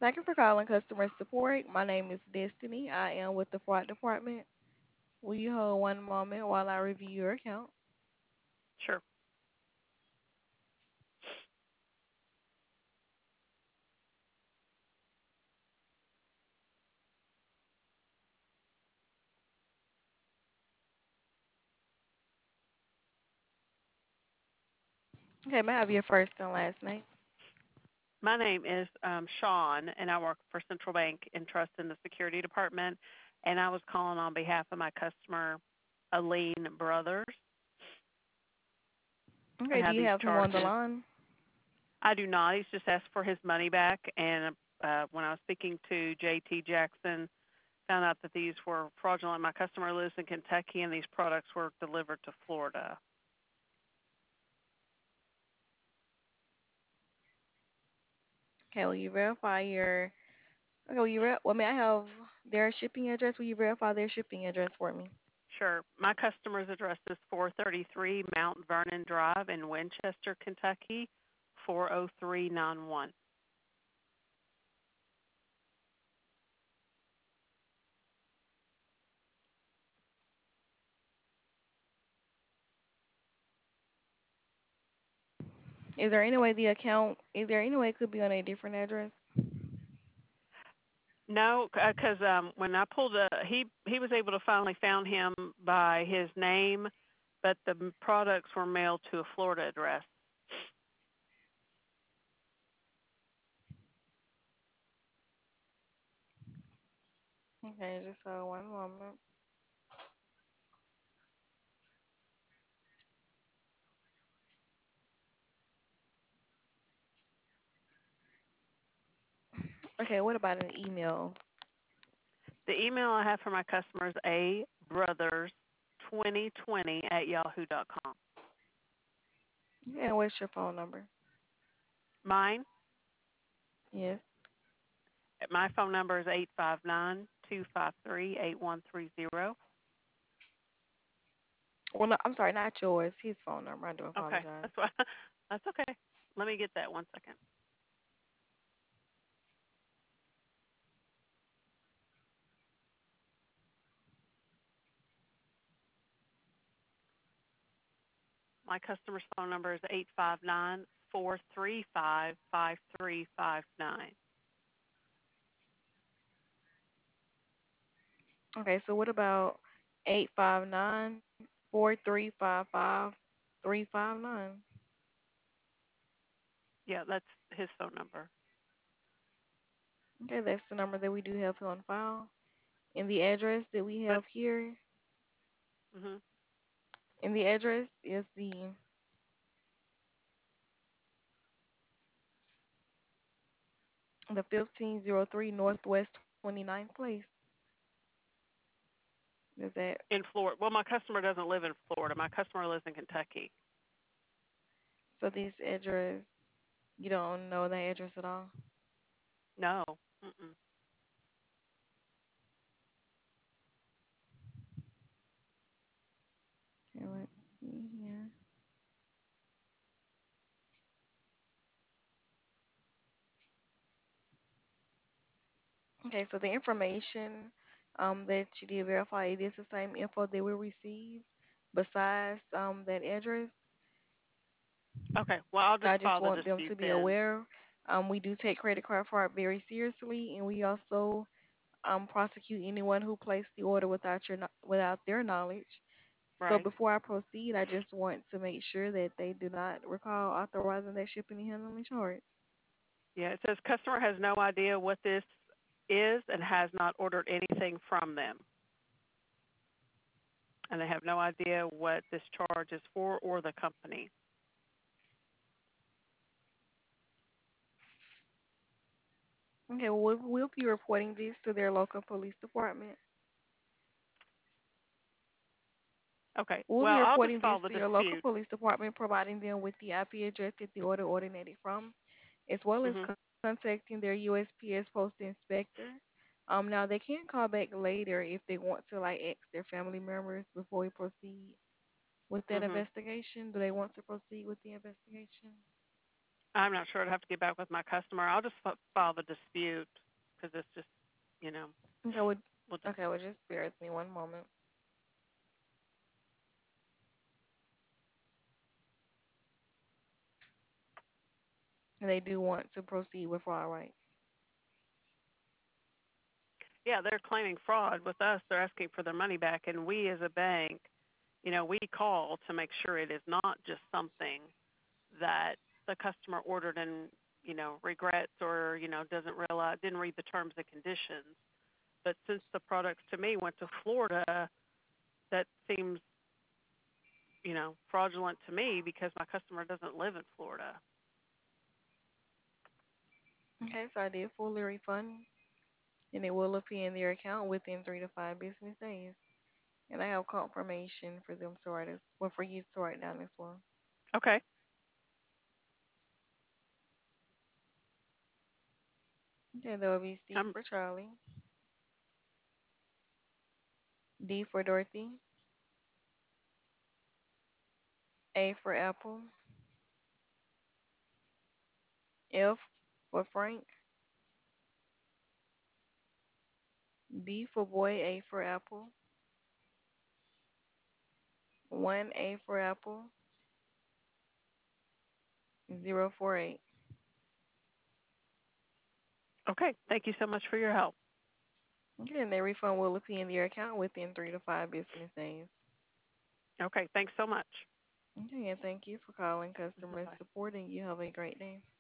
Thank you for calling customer support. My name is Destiny. I am with the fraud department. Will you hold one moment while I review your account? Sure. Okay, may I have your first and last name? My name is Sean, and I work for Central Bank and Trust in the Security Department. And I was calling on behalf of my customer, Aline Brothers. I Okay, do had you these have him on the charges. line? I do not. He's just asked for his money back. And when I was speaking to J.T. Jackson, found out that these were fraudulent. My customer lives in Kentucky, and these products were delivered to Florida. Okay, will you verify your? Okay, well, may I have their shipping address? Will you verify their shipping address for me? Sure. My customer's address is 433 Mount Vernon Drive in Winchester, Kentucky, 40391. Is there any way the account? Is there any way it could be on a different address? No, because when I pulled he was able to finally found him by his name, but the products were mailed to a Florida address. Okay, just one moment. Okay, what about an email? The email I have for my customer is abrothers2020 at yahoo.com. And what's your phone number? Mine, Yes. my phone number is 859-253-8130. Well, no, I'm sorry, not yours. His phone number. I do Okay, apologize. that's what, that's okay. Let me get that 1 second. My customer's phone number is 859-435-5359. Okay, so what about 859-4355-359? Yeah, that's his phone number. Okay, that's the number that we do have on file. And the address that we But have here, mhm. and the address is the 1503 Northwest 29th Place. Is that In Florida. Well, my customer doesn't live in Florida. My customer lives in Kentucky. so? This address, you don't know the address at all? No. Mm-mm. Okay, let's see here. Okay, so the information that you did verify, it is the same info that we received besides that address. Okay. Well, I'll So just I just file the want them dispute to be then. aware. We do take credit card fraud very seriously, and we also prosecute anyone who placed the order without their knowledge. So Right. before I proceed, I just want to make sure that they do not recall authorizing that shipping and handling charge. Yeah. It says customer has no idea what this is and has not ordered anything from them, and they have no idea what this charge is for or the company. Okay, well, we'll be reporting this to their local police department. Okay. We'll Well, be I'll just reporting this file the to your local dispute. police department, providing them with the IP address that the order originated from, as well as Mhm. contacting their USPS post inspector. Now they can call back later if they want to like ask their family members before we proceed with that Mhm. investigation. Do they want to proceed with the investigation? I'm not sure. I'd have to get back with my customer. I'll just file the dispute because it's just, you know, Okay, would we'll just. okay, well just bear with me one moment. And they do want to proceed with fraud rights. Yeah, they're claiming fraud with us. They're asking for their money back, and we as a bank, we call to make sure it is not just something that the customer ordered and regrets or doesn't realize didn't read the terms and conditions. But since the products to me went to Florida, that seems fraudulent to me because my customer doesn't live in Florida. Okay, so I did fully refund, and it will appear in their account within 3 to 5 business days. And I have confirmation for them to write as well for you to write down as well. Okay. Okay, that will be C Um. for Charlie, D for Dorothy, A for Apple, F for Frank, B for Boy, A for Apple, 1 A for Apple, 048. Okay. Thank you so much for your help. Okay, and their refund will appear in your account within 3 to 5 business days. Okay. Thanks so much. Okay, and thank you for calling Bye customer bye. support, and you have a great day.